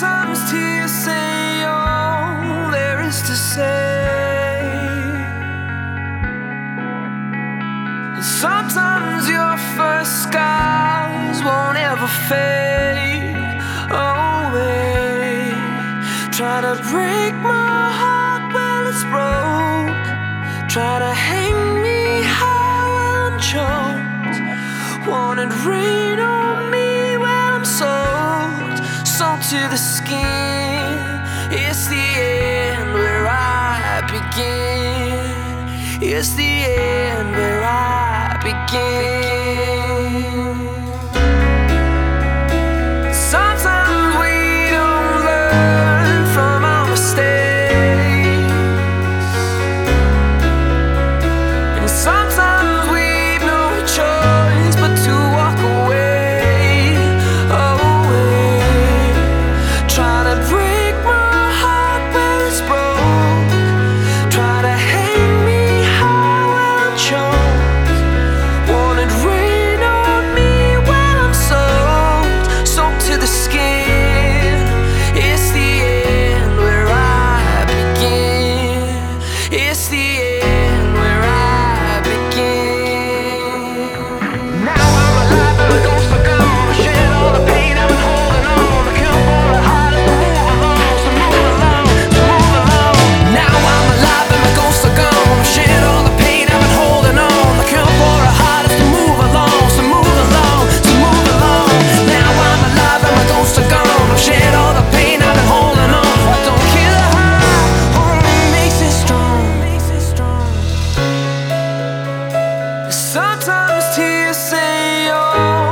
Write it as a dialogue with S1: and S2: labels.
S1: Sometimes tears say all there is to say, and sometimes your first scars won't ever fade away. Try to break my heart, well it's broke. Try to hang me high, well I'm choked. Wanted rain on me, well I'm soaked. Soaked to the skin. It's the end where I begin. It's the end where I begin. Sometimes we don't learn from our mistakes, and sometimes we've no choice but to walk away, away. Try to break my heart when it's broke. Try to hang me high when I'm choked. Wanted rain on me when I'm soaked. Soaked to the skin. It's the end where I begin. It's the end where I begin. Now I'm alive and the ghosts are gone. I shed all the pain I've been holding on. I can't for the heart to move along, so move along, so move along. Now I'm alive and the ghosts are gone. I shed all the pain I've been holding on. I can't for the heart to move along, so move along, so move along. Now I'm alive and my ghosts are gone. I've shed all the pain I've been holding on. I don't kill a heart, only makes it strong. Sometimes tears say, oh